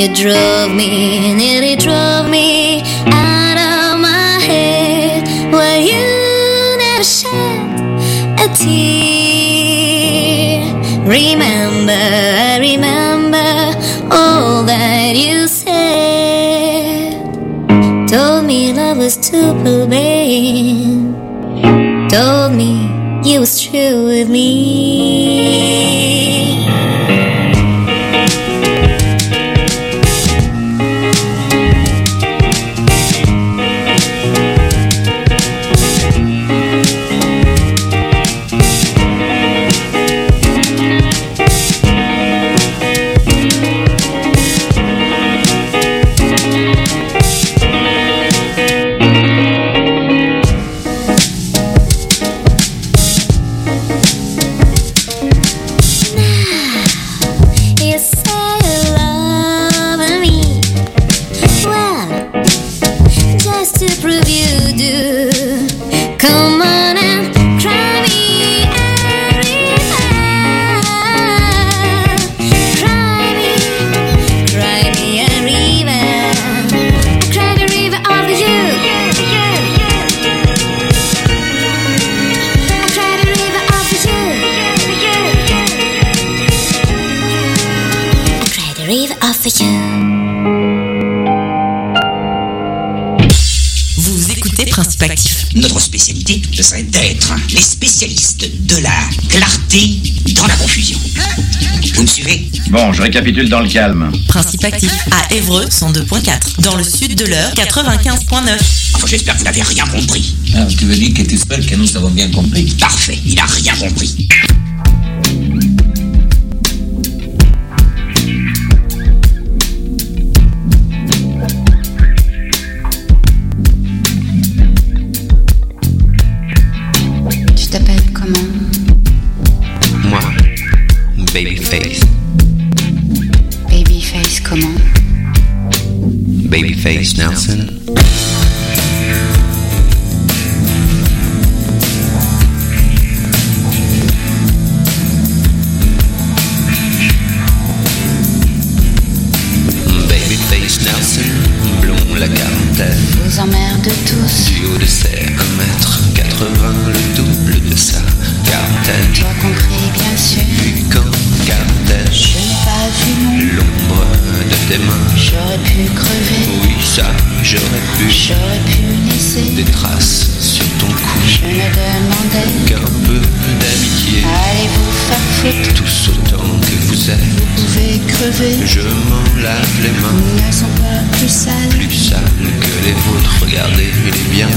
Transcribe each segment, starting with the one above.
You drove me, nearly drove me out of my head. Well, you never shed a tear. Remember, I remember all that you said. Told me love was too plain. Told me you was true with me. Notre spécialité, ce serait d'être les spécialistes de la clarté dans la confusion. Vous me suivez ? Bon, je récapitule dans le calme. Principe actif à Évreux 102.4. Dans le sud de l'Eure 95.9. Enfin, j'espère que vous n'avez rien compris. Ah, tu veux dire que tu espères que nous avons bien compris ? Parfait, il a rien compris. Babyface. Babyface comment? Babyface Nelson. Babyface Nelson, blond la quarantaine. Vous emmerde tous. Du haut de ses 1m80, le double de sa quarantaine. Toi compris bien sûr. Puis quand quarantaine, je n'ai pas vu l'ombre de tes mains. J'aurais pu crever. Oui ça, j'aurais pu laisser des traces sur ton cou. Je ne demandais qu'un peu d'amitié. Allez vous faire foutre. Tous autant que vous êtes. Vous pouvez crever. Je m'en lave les mains. Elles ne sont pas plus sales. Plus sales que les vôtres. Regardez les biens.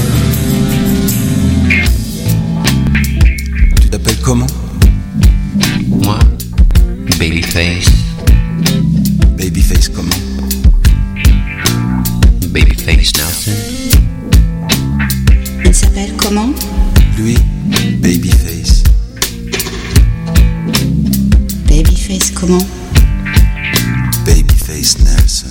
Tu t'appelles comment? Moi, Babyface. Babyface comment? Babyface Nelson. Il s'appelle comment? Lui, Babyface. Babyface comment? Babyface Nelson.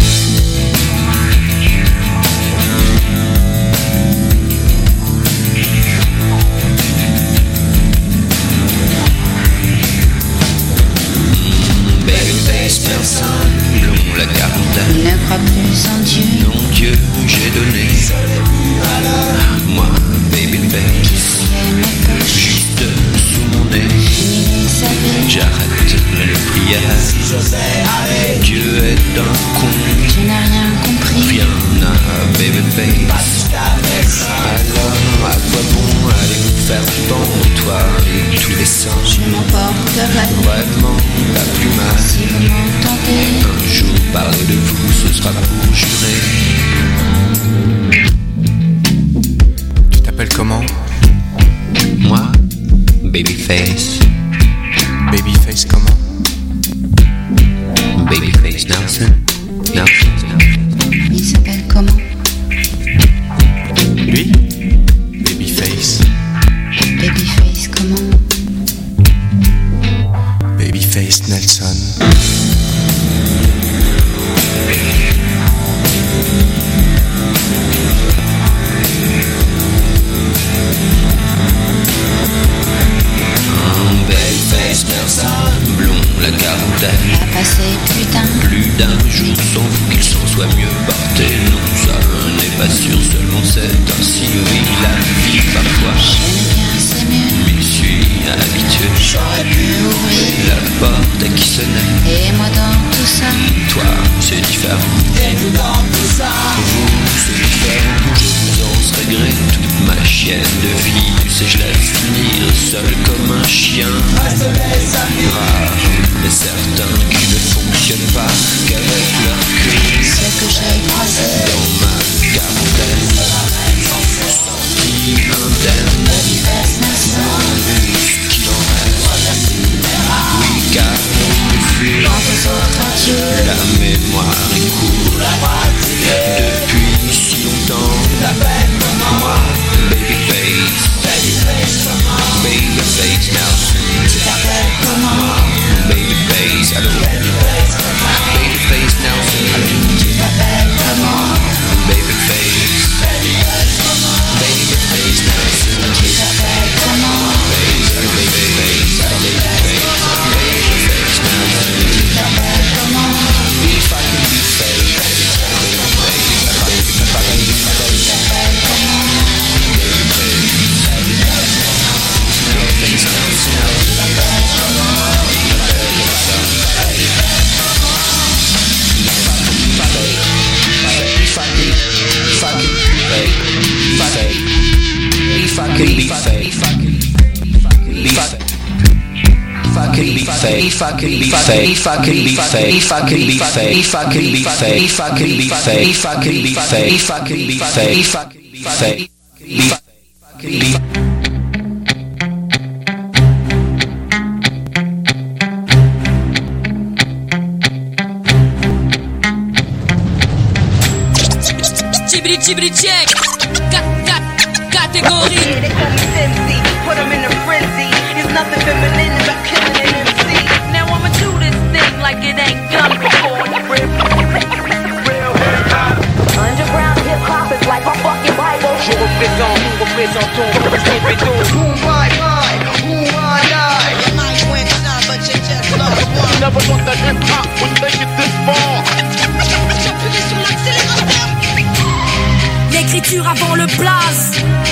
Babyface Nelson, blond la quarantaine. Il ne croit plus en Dieu. Non Dieu, j'ai donné. Moi, Babyface, juste sous mon nez. J'arrête les prières. Dieu est un con. Tu n'as rien compris. Rien à Babyface. Alors à quoi bon aller vous faire bon, toi et tous les saints? Je m'emporterai. Vraiment pas plus mal. Si vous m'entendez. Un jour parler de vous, ce sera pour jurer. Tu t'appelles comment? Moi, Babyface. Babyface comment? Babyface Nelson. Nelson. Il s'appelle comment? Lui, Babyface. Babyface comment? Babyface Nelson. Babyface Nelson, blond la quarantaine. A passé putain. Plus d'un jour J'aurais pu ouvrir la porte qui sonnait. et moi dans tout ça. Toi, c'est différent. Et nous dans tout ça. Vous, c'est différent. Je vous en serais gré. Toute ma chienne de vie, tu sais, je laisse finir seul comme un chien. Rare, mais certains qui ne fonctionnent pas qu'avec leur cri. Ce que j'ai croisé Dans ma garden, sorti indemne. Qu'il en reste, oui, car depuis dans tes autres yeux. la mémoire est courte. Depuis si longtemps, moi, Babyface, Babyface now. Tu t'appelles comment? Babyface, allô. Babyface now, allô. Tu t'appelles comment? Babyface, Babyface now. Tu t'appelles comment? Babyface, Babyface now. Tu t'appelles comment? If I can be fake, if I can be fake, Tu t'appelles comment? Chibri check, category. Yeah, they call me Simpsy, put them in a frenzy. There's nothing feminine about killing an MC. Now I'ma do this thing like it ain't done before. Underground hip hop is like my fucking Bible. Je représente, Who I lie. You might win some, but you just lost one. You never thought that hip hop would make it this far. J'appuie sur l'accélérateur. L'écriture avant le blaze,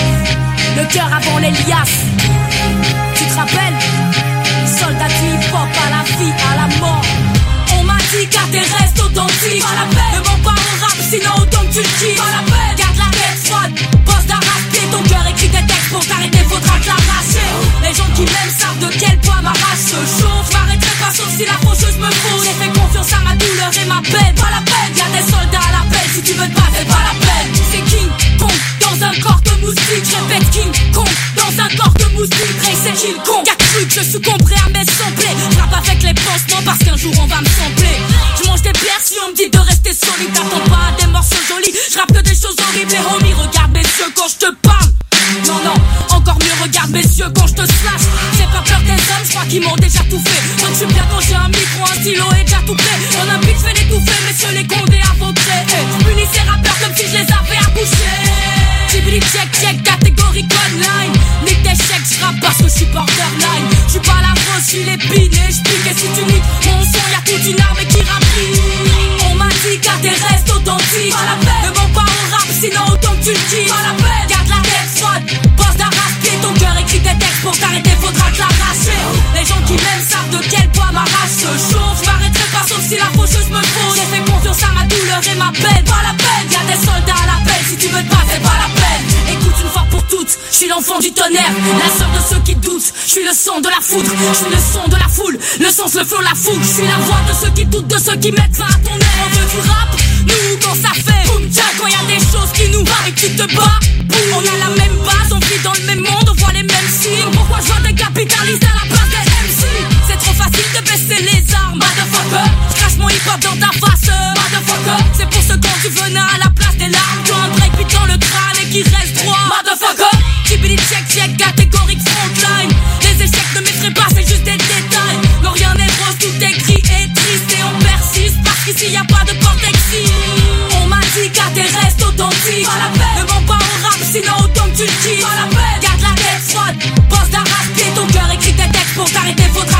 le cœur avant les liasses. Tu te rappelles? Soldat du hip-hop à la vie, à la mort. On m'a dit car t'es restes authentique. Pas la peine, ne mens pas au rap, sinon autant que tu le dis. Pas la peine, garde la tête froide, bosse d'arrache-pied. Ton cœur écrit des textes pour t'arrêter, faudra te l'arracher. Les gens qui m'aiment savent de quel poids ma race se chauffe. M'arrêterai pas sauf si la faucheuse me fausse. J'ai fait confiance à ma douleur et ma peine. Pas la peine, y'a des soldats à l'appel. Si tu veux te battre, c'est pas la peine. C'est King Kong dans un corps de moustique. Je répète King Kong dans un corps de moustique. Ray c'est King Kong. Y'a cru que je succomberai à mes samplés. Je rappe avec les pansements parce qu'un jour on va me sampler. Je mange des pierres si on me dit de rester solide. T'attends pas des morceaux jolis. Je rappe que des choses horribles. Et homie, regarde mes yeux quand je te parle. Non, non, encore mieux, regarde mes yeux quand je te slash. J'ai pas peur des hommes, je crois qu'ils m'ont déjà tout fait. Donc je suis bien quand j'ai un micro, un stylo et déjà tout prêt. En un beat, je vais l'étouffer, messieurs les condés à vautrer. Punis ces rappeurs comme si je les avais accouchés. Chibri check, catégorie online. Nique tes chèques, je rappe parce que je suis borderline. Je suis pas la grosse, je suis l'épine et je pique. Et si tu niques mon son, y'a toute une armée qui rapplique. On m'a dit car t'es restes authentique. Pas la peine, ne mens pas au rap, sinon autant que tu le dis. Pas la peine, garde la tête froide, bosse d'arrache-pied. Ton cœur écrit des textes pour t'arrêter, faudra te l'arracher. Les gens qui m'aiment savent de quel poids ma race se chauffe. Je m'arrêterai pas sauf si la faucheuse me fausse. J'ai fait confiance à ma douleur et ma peine. Pas la peine, y'a des soldats à l'appel. Si tu veux te battre, c'est pas la peine. Écoute une fois pour toutes, je suis l'enfant du tonnerre, la sœur de ceux qui doutent. Je suis le son de la foudre, je suis le son de la foule, le sens, le flow, la fougue. Je suis la voix de ceux qui doutent, de ceux qui mettent fin à ton air. On veut du rap, nous quand ça fait boum tcha. Quand y'a des choses qui nous battent et que tu te bats, boum. On a la même base, on vit dans le même monde, on voit les mêmes signes. Pourquoi je vois des capitalistes à la place des MC? C'est trop facile de baisser les armes, motherfucker. Je crache mon hip-hop dans ta face, motherfucker. C'est pour ce quand tu venin à la place des larmes. Tu as un break puis dans le crâne et qui reste droit, motherfucker. Chibili check, catégorique frontline. Les échecs ne m'effraient pas, c'est juste des détails. Non rien n'est rose, tout est gris et triste. Et on persiste parce qu'ici y'a pas de porte exit. On m'a dit car t'es restes authentique. Pas la peine, ne mens pas au rap, sinon autant que tu le dis. Pas la peine, garde la tête froide, bosse d'arrache-pied. Ton cœur écrit des textes pour t'arrêter, faudra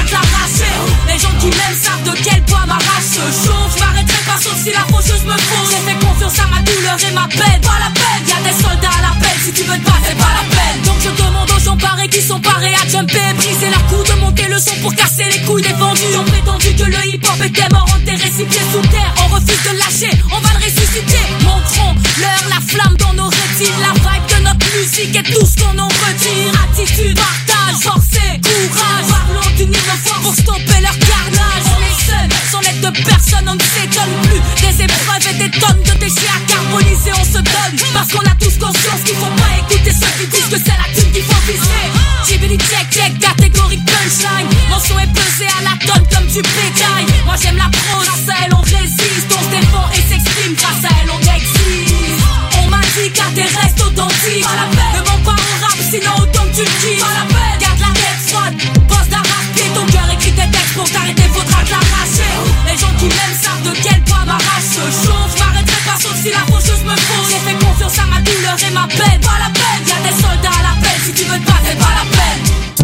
6 pieds sous terre, on refuse de lâcher, on va le ressusciter. Montrons leur la flamme dans nos rétines, la vibe de notre musique et tout ce qu'on en retire. Attitude, partage, forcer, courage. Parlons d'unir nos forces pour stopper leur carnage. On est seuls, sans l'aide de personne, on ne s'étonne plus. Des épreuves et des tonnes de déchets à carboniser, on se donne. Parce qu'on a tous conscience qu'il faut pas écouter ceux qui disent que c'est la thune qu'il faut viser. Jibili check check, catégorie punchline. Mon son est pesé à la tonne comme du bétail. Moi j'aime la prose, grâce à elle on résiste. On se défend et s'exprime, grâce à elle on existe. On m'a dit qu'à tes restes authentiques. Ne mens pas au rap, sinon autant que tu le kiffes. Garde la tête froide, pense d'arracher. Ton cœur écrit tes textes, pour t'arrêter faudra te l'arracher. Les gens qui m'aiment savent de quel poids m'arrache ce show. Je m'arrêterai pas sauf si la faucheuse me fausse. J'ai fait confiance à ma douleur et ma peine. Pas la peine, y'a des soldats à l'appel. Si tu veux te battre, c'est pas la peine.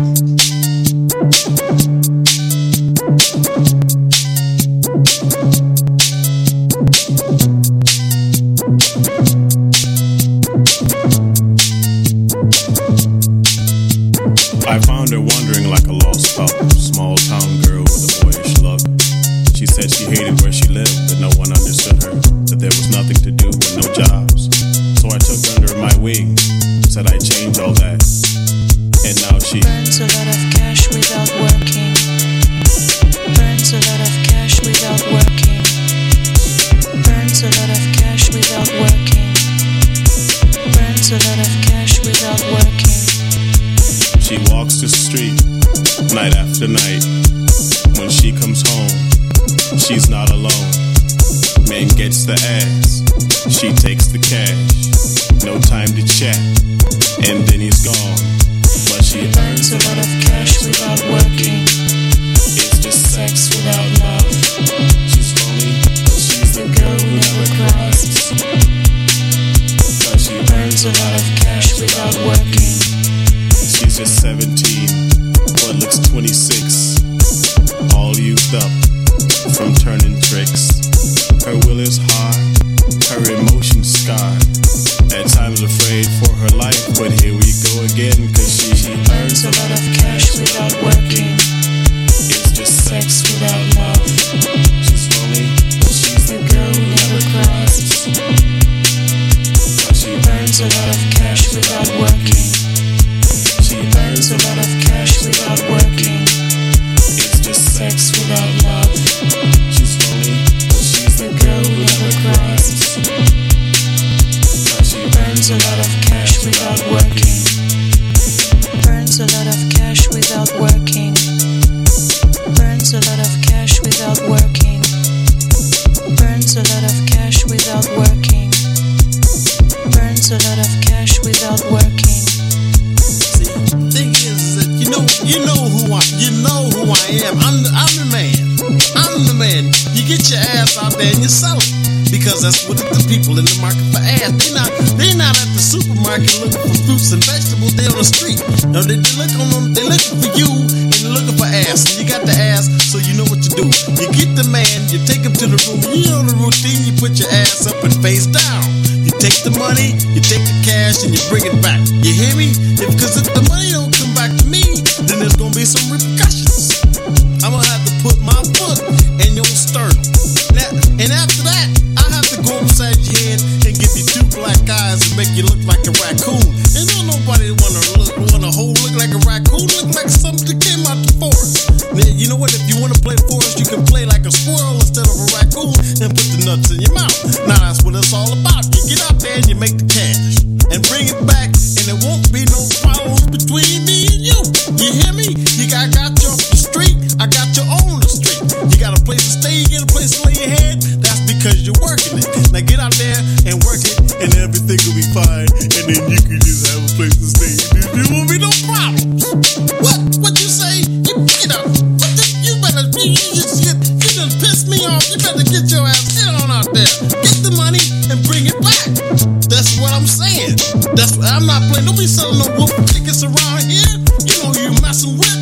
I found her wandering like a lost pup, small town girl with a boyish look. She said she hated where she lived, that no one understood her, that there was nothing to do and no jobs. So I took her under my wing, said I'd change all that, and now she burns a lot of cash without working. Burns a lot of cash without working. Burns a lot of cash without working. Burns a lot of cash without working. She walks the street, night after night. When she comes home, she's not alone. Man gets the ass, she takes the cash. No time to chat, and then he's gone. But she earns a lot of cash without working. It's just sex without love. She's lonely, but she's the girl who never cries. But she earns a lot of cash without working. She's just 17, but looks 26. All used up from turning tricks. Her will is hard, her emotions scarred. At times afraid for her life, but here we go again. Cause she earns a lot of cash without working. It's just sex without love. She's lonely, but she's the girl who never cries. But she earns a lot of cash without working. She earns a lot of cash without working. It's just sex without love. She's lonely, but she's the girl who never cries. But she earns a lot of cash without working. Burns a lot of cash without working. Burns a lot of cash without working. Burns a lot of cash without working. Burns a lot of cash without working. Thing is that you know who I am. I'm the man. I'm the man. You get your ass out there and you sell it. Because that's what the people in the market for ass. They're not at the supermarket looking for fruits and vegetables. They're on the street. No, they're looking for you and they're looking for ass. And you got the ass, so you know what to do. You get the man, you take him to the room. You know the routine. You put your ass up and face down. You take the money, you take the cash, and you bring it back. You hear me? Because if the money don't come back to me, then there's gonna be some repercussions. I'm gonna have to put my foot in your sternum. And after that, I have to go upside your head and give you 2 black eyes and make you look like a raccoon. And don't nobody wanna look like a raccoon, look like something that came out the forest. Now, you know what? If you wanna play forest, you can play like a squirrel instead of a raccoon and put the nuts in your mouth. Now that's what it's all about. You get out there and you make the cash and bring it back, and there won't be no problems between me and you. You hear me? I got you off the street, I got you on the street. You got a place to stay, you get a place to lay your head. That's because you're working it. Now get out there and work it, and everything will be fine. And then you can just have a place to stay. There won't be no problems. What you say? You know, you better you just piss me off. You better get your ass on out there. Get the money and bring it back. That's what I'm saying. I'm not playing. Don't be selling no wolf tickets around here. You know who you messing with.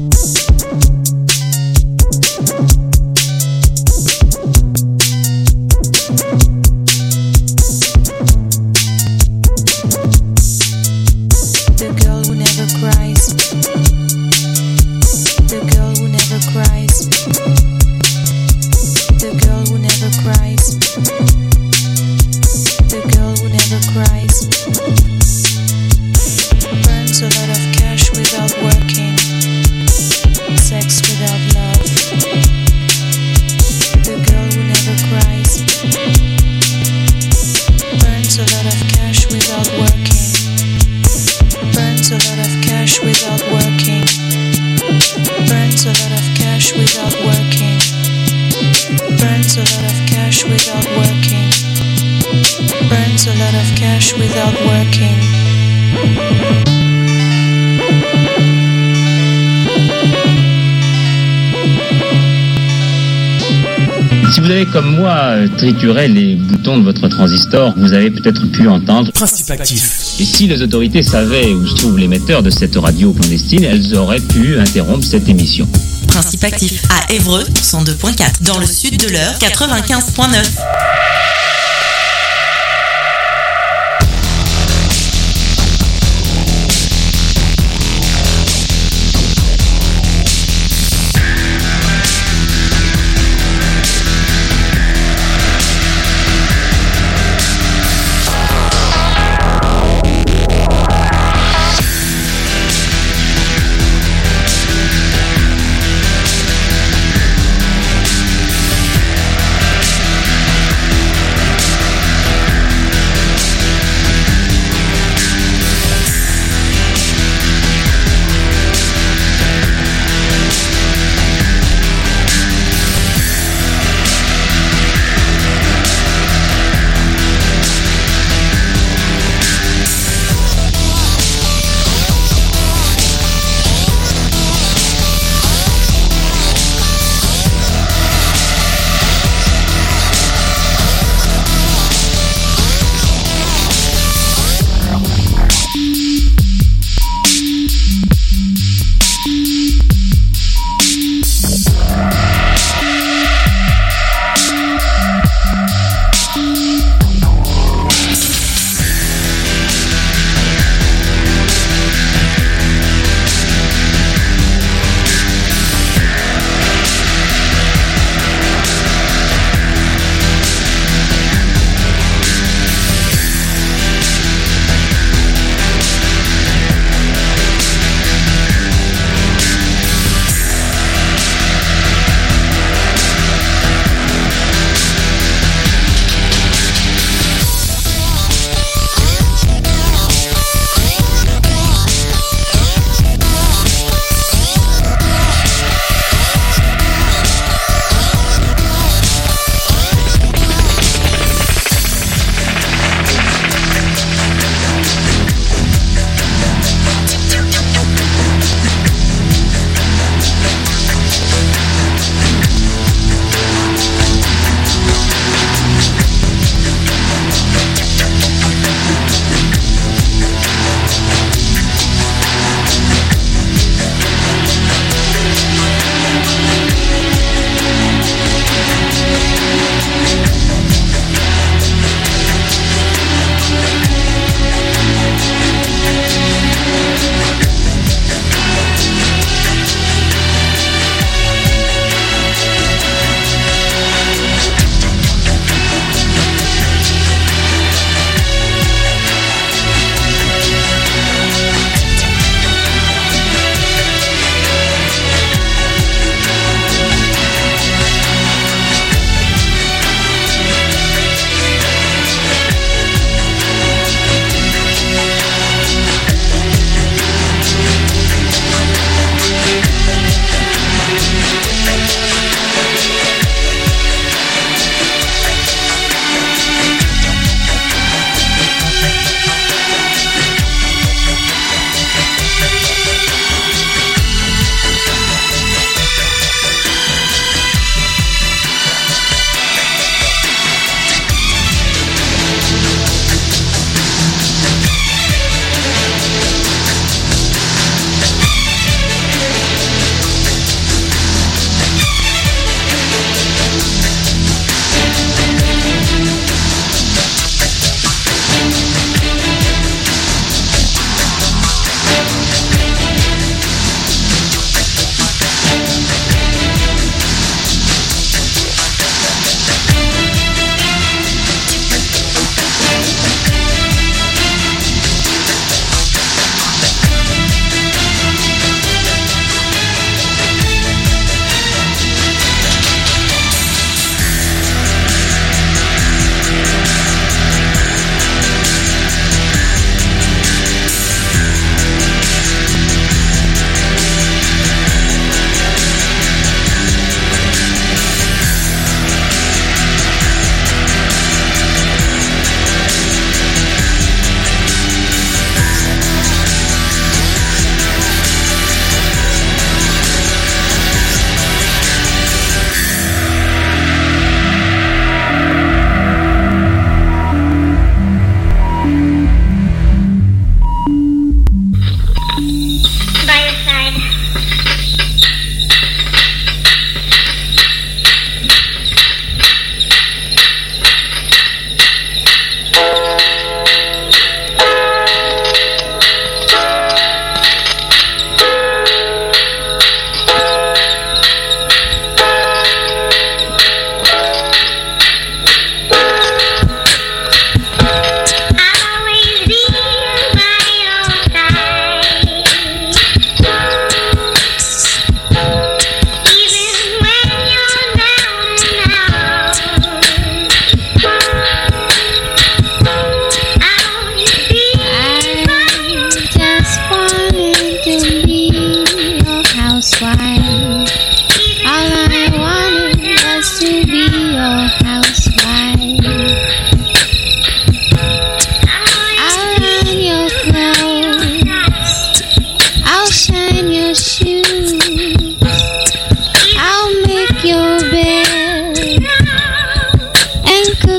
The girl who never cries. The girl who never cries. avez comme moi trituré les boutons de votre transistor, vous avez peut-être pu entendre Principe actif. Et si les autorités savaient où se trouve l'émetteur de cette radio clandestine, elles auraient pu interrompre cette émission. Principe actif à Évreux 102.4 dans le sud de l'Eure 95.9.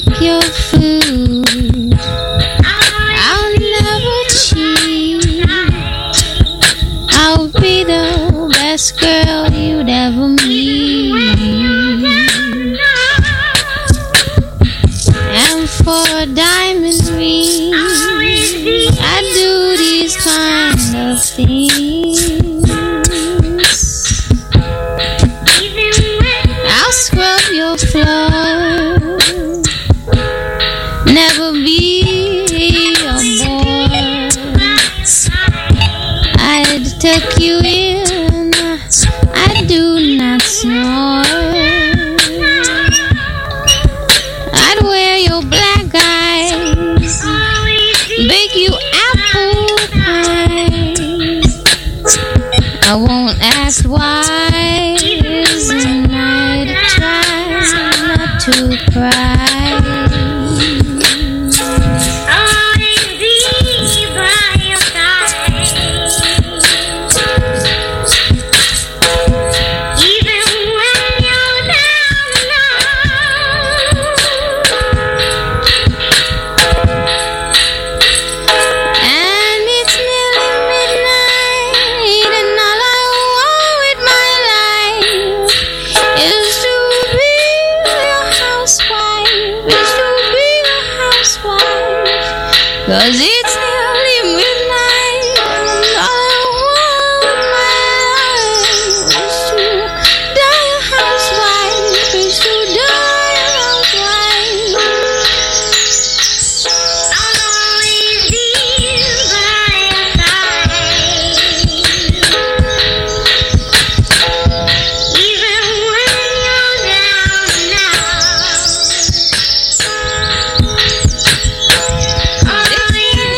cook your food. I'll never cheat. I'll be the best girl you'd ever meet. And for a diamond ring, I do these kind of things. I'll scrub your floor, never be a bore. I'd tuck you in, I do not snore. I'd wear your black eyes, bake you apple pie. I won't ask why, and I'd try not to cry. Cause it's nearly midnight, and all I want in my life is to die a housewife, is to die a housewife. I'll always be by your side, even when you're down and out.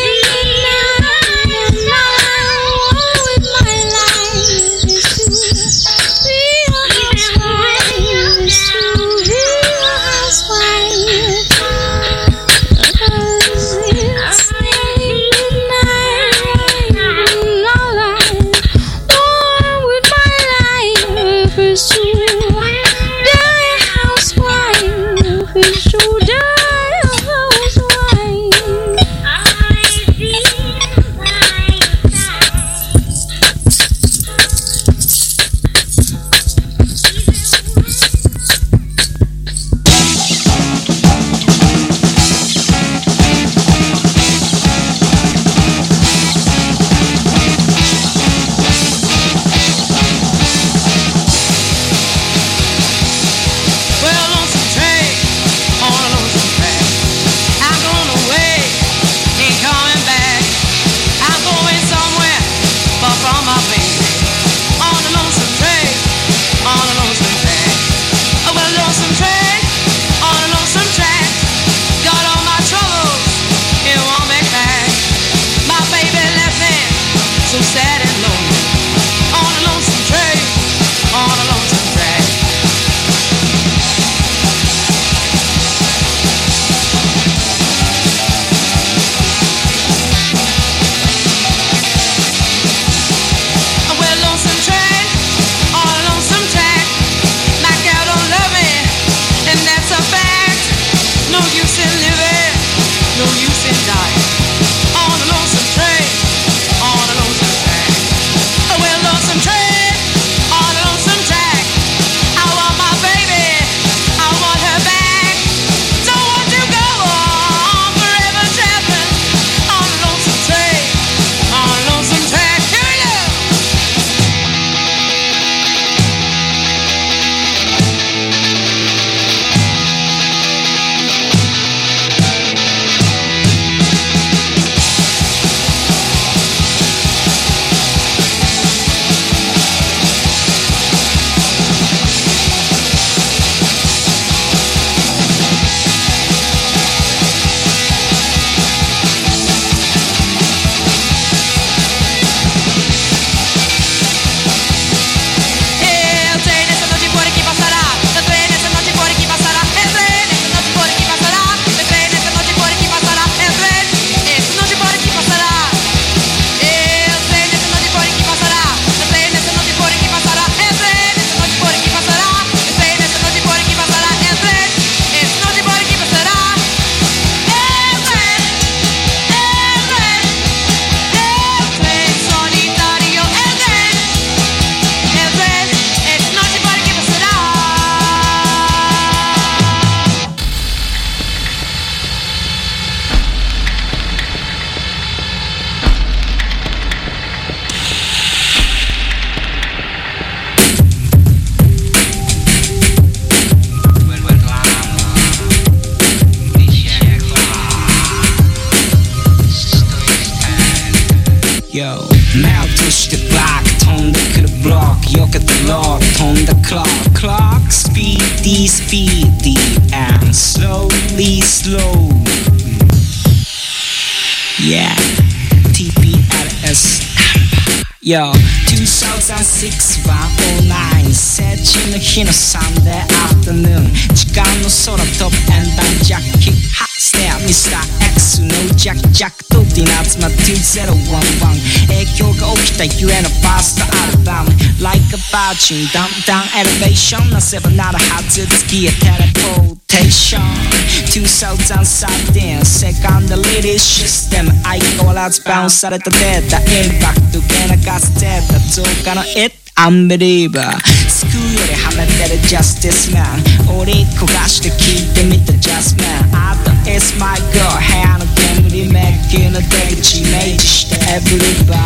目を閉じてブラック飛んでくるブロック避けてローク飛んだクロッククロックスピーディースピーディー and slowly slow yeah TPLS Yo 2006 109成人の日のサンデーアフタヌーン時間の空飛ぶ円盤ジャッキハッステアミスター X のジャックジャックとディナーズマ2011影響が起きたゆえのファーストアルバム Like a virgin down down elevation なせばなるはず月へテレポーテーション2013セカンドリリースシステム相変わらずバウンされたデータインパクト系なガスデータ増加の It Unbeliever スクーよりはめてる Justice Man 折り焦がして聞いてみた Just Man Art is my girl 部屋の煙メッキの出口イメージして Everybody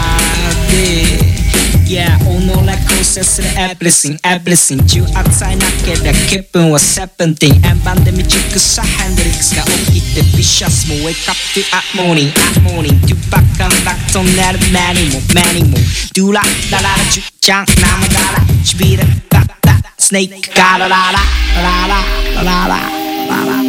Yeah 己構成する Everything Everything 重圧さえなけりゃ気分は17円盤で未熟さヘンドリックスが起きてビシャスも Wake up to at morning at morning Do back and back トンネル目にも目にも Do la la la la ジュちゃん生だらちびれガッタスネークガララララララララララ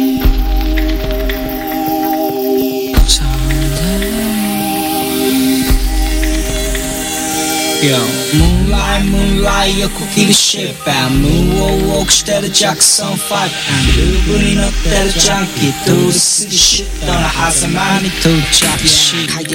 Yo, moonlight, moonlight 横切るシップムーンをウォークしてるジャクソン5ルーブに乗ってるジャンキー通り過ぎシットの狭間に到着し